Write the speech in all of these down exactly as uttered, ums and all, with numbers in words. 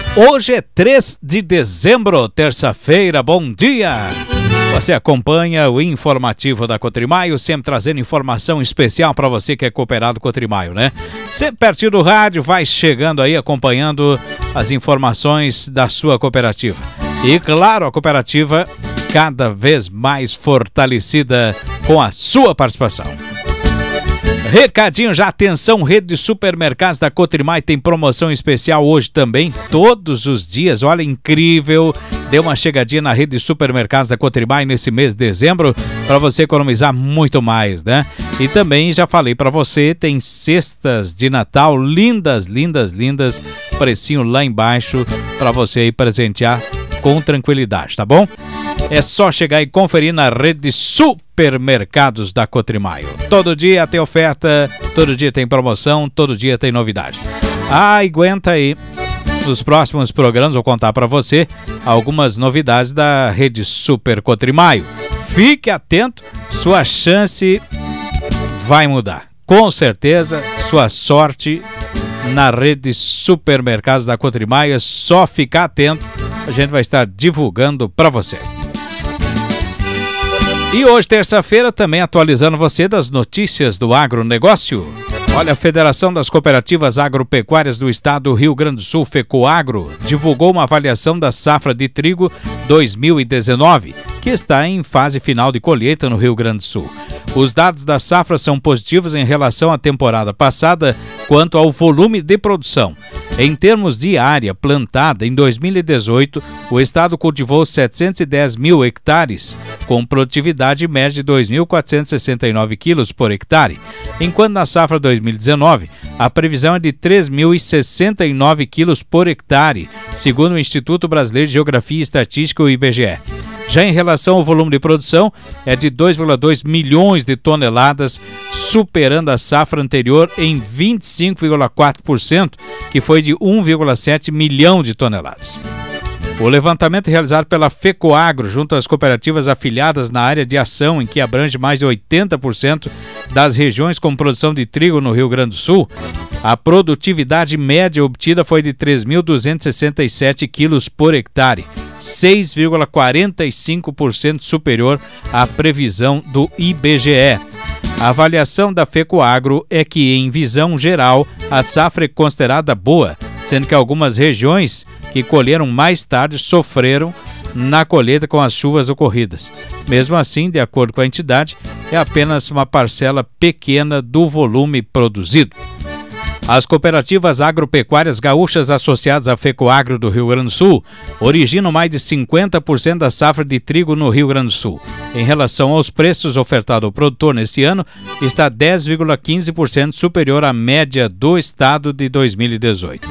Hoje é três de dezembro, terça-feira, bom dia! Você acompanha o informativo da Cotrimaio, sempre trazendo informação especial para você que é cooperado Cotrimaio, né? Sempre pertinho do rádio, vai chegando aí, acompanhando as informações da sua cooperativa. E claro, a cooperativa cada vez mais fortalecida com a sua participação. Recadinho já, atenção, rede de supermercados da Cotrimaio tem promoção especial hoje também, todos os dias, olha, incrível. Dê uma chegadinha na rede de supermercados da Cotrimaio nesse mês de dezembro para você economizar muito mais, né? E também já falei para você, tem cestas de Natal lindas, lindas, lindas, precinho lá embaixo para você aí presentear com tranquilidade, tá bom? É só chegar e conferir na rede de supermercados da Cotrimaio. Todo dia tem oferta, todo dia tem promoção, todo dia tem novidade. Ah, aguenta aí. Nos próximos programas vou contar para você algumas novidades da rede Super Cotrimaio. Fique atento, sua chance vai mudar. Com certeza, sua sorte na rede de supermercados da Cotrimaio. É só ficar atento, a gente vai estar divulgando para você. E hoje, terça-feira, também atualizando você das notícias do agronegócio. Olha, a Federação das Cooperativas Agropecuárias do Estado do Rio Grande do Sul, FECOAGRO, divulgou uma avaliação da safra de trigo dois mil e dezenove, que está em fase final de colheita no Rio Grande do Sul. Os dados da safra são positivos em relação à temporada passada quanto ao volume de produção. Em termos de área plantada, em dois mil e dezoito, o estado cultivou setecentos e dez mil hectares, com produtividade média de dois mil quatrocentos e sessenta e nove quilos por hectare, enquanto na safra dois mil e dezenove, a previsão é de três mil e sessenta e nove quilos por hectare, segundo o Instituto Brasileiro de Geografia e Estatística, o I B G E. Já em relação ao volume de produção, é de dois vírgula dois milhões de toneladas, superando a safra anterior em vinte e cinco vírgula quatro por cento, que foi de um vírgula sete milhão de toneladas. O levantamento realizado pela FECOAGRO junto às cooperativas afiliadas na área de ação, em que abrange mais de oitenta por cento das regiões com produção de trigo no Rio Grande do Sul, a produtividade média obtida foi de três mil duzentos e sessenta e sete quilos por hectare, seis vírgula quarenta e cinco por cento superior à previsão do I B G E. A avaliação da FECOAGRO é que, em visão geral, a safra é considerada boa, sendo que algumas regiões que colheram mais tarde sofreram na colheita com as chuvas ocorridas. Mesmo assim, de acordo com a entidade, é apenas uma parcela pequena do volume produzido. As cooperativas agropecuárias gaúchas associadas à FECOAGRO do Rio Grande do Sul originam mais de cinquenta por cento da safra de trigo no Rio Grande do Sul. Em relação aos preços ofertados ao produtor neste ano, está dez vírgula quinze por cento superior à média do estado de dois mil e dezoito.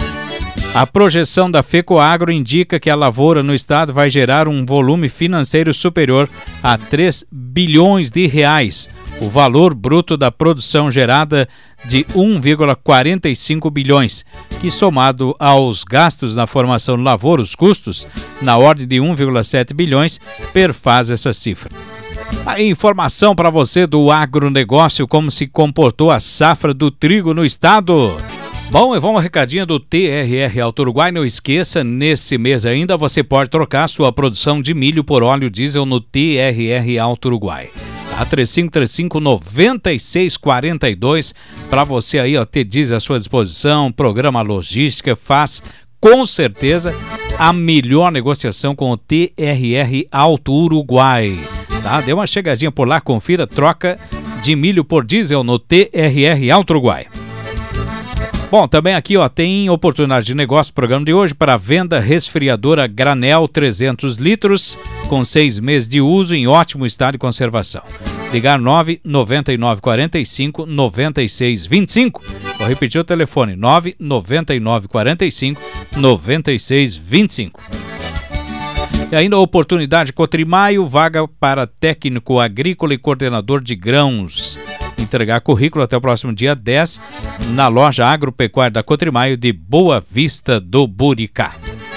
A projeção da FECOAGRO indica que a lavoura no estado vai gerar um volume financeiro superior a três bilhões de reais, o valor bruto da produção gerada de um vírgula quarenta e cinco bilhões, que somado aos gastos na formação de lavoura, os custos, na ordem de um vírgula sete bilhões, perfaz essa cifra. A informação para você do agronegócio, como se comportou a safra do trigo no estado. Bom, e vamos ao recadinho do T R R Alto Uruguai. Não esqueça, nesse mês ainda você pode trocar sua produção de milho por óleo diesel no T R R Alto Uruguai. A três cinco três cinco, nove seis quatro dois, para você aí, ó, ter diesel à sua disposição, programa logística, faz com certeza a melhor negociação com o T R R Alto Uruguai. Tá? Dê uma chegadinha por lá, confira, troca de milho por diesel no T R R Alto Uruguai. Bom, também aqui, ó, tem oportunidade de negócio, programa de hoje para venda resfriadora granel trezentos litros com seis meses de uso em ótimo estado de conservação. Ligar nove nove nove quatro cinco nove seis dois cinco. Vou repetir o telefone, nove nove nove quatro cinco nove seis dois cinco. E ainda a oportunidade Cotrimaio, vaga para técnico agrícola e coordenador de grãos. Entregar currículo até o próximo dia dez na loja agropecuária da Cotrimaio de Boa Vista do Buricá.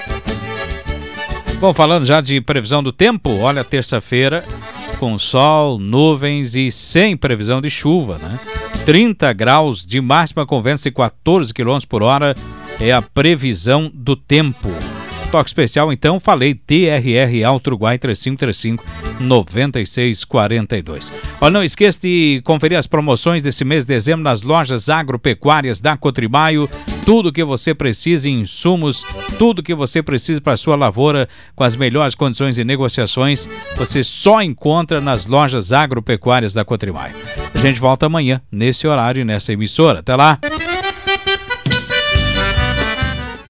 Bom, falando já de previsão do tempo, olha, terça-feira com sol, nuvens e sem previsão de chuva, né? trinta graus de máxima com ventos de quatorze quilômetros por hora é a previsão do tempo. Toque especial, então, falei T R R Alto Uruguai três cinco três cinco, nove seis quatro dois. Olha, não esqueça de conferir as promoções desse mês de dezembro nas lojas agropecuárias da Cotrimaio. Tudo que você precisa em insumos, tudo que você precisa para a sua lavoura, com as melhores condições de negociações, você só encontra nas lojas agropecuárias da Cotrimaio. A gente volta amanhã, nesse horário e nessa emissora. Até lá!